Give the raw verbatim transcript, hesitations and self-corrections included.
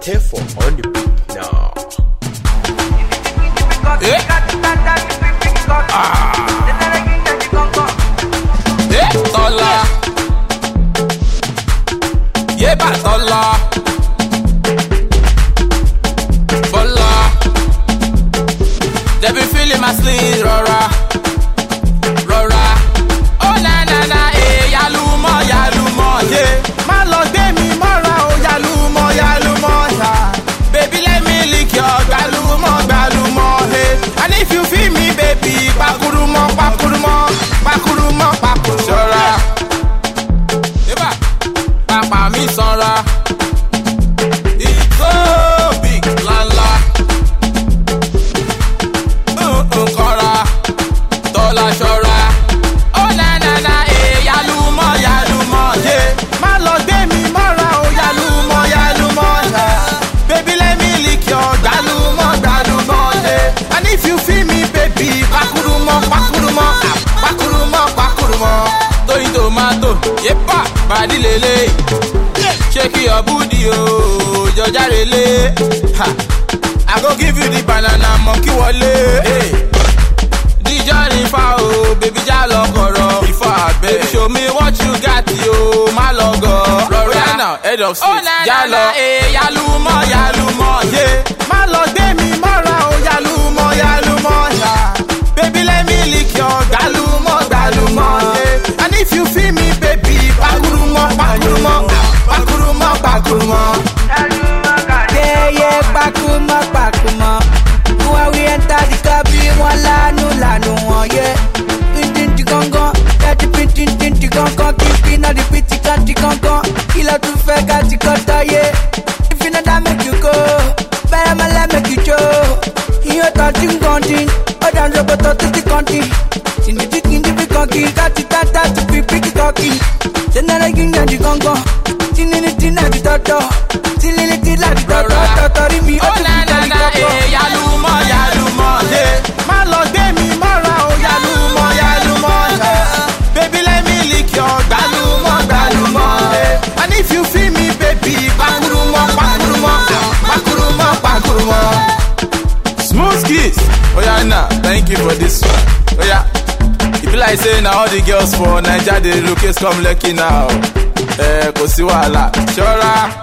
Therefore on the beat now. Eh? Ah. Eh, Tola. Yeba Tola. Bola. They be feeling my sleeve, Rora. Rora. Oh na na na, eh, yalumo, yalumo, yeah. Man love me, mora, oh yalumo, yalumo, yeah. Baby, let me lick your galumo, galumo, hey. And if you feel me, baby, pakurumo, pakurumo, pakurumo, pakurumo. Shora. Eba. Papa mi sora. It's so big, la la. Uh uh kora. Tola shora. Oh na na na, eh, yalumo, yalumo, yeah. Man love me, mora, oh yalumo, yalumo, yeah. Baby, let me lick your galumo, galumo, yeah. And if you feel me, baby, pakurumo, pakurumo, pakurumo, pakurumo. Toy tomato, yepa, body lele. Shake your booty, oh, Georgia rele. Ha, I go give you the banana monkey wale. Hey. The journey far, oh, baby, jalo koro. Before, baby, show me what you got, yo, my logo. Right now, head of state, oh, na, jalo, na, na, eh, yalumo, yalumo, yeah. My love, me, mora, oh, yalumo, yalumo, yeah. Baby, let me lick your galumo, galumo, yeah. And if you feel me, baby, pakurumo, pakurumo, pakurumo, pakurumo. Yeah, yeah, pakurumo, pakurumo. When we enter the cabin, one lanu, lanu, one, yeah. Tinti gongo, dirty tinti tinti gongo, keeping all the pretty country gongo. Kilo to fake at the cutter, yeah. If you know that make you go, better my let make you show. You touching gonting, oh down the bottom to the country. In the dick in the big cocky, got the tata to be pretty cocky. Then I give you the gongo, tin in the tin at the toto, tin in the tin at the toto, toto, me, oh na na na, eh, yalumo, yalumo, yeah. My lord, me, mora, oh yalumo, yalumo, yeah. Baby, let me lick your galumo, galumo, yeah. And if you feel me, baby, pakurumo, pakurumo, pakurumo, pakurumo. Smooth kiss. Oh yeah, nah, thank you for this one. Oh yeah. If you like saying now all the girls for Nigeria, they look come lucky now. Eh, go see wala. Shora.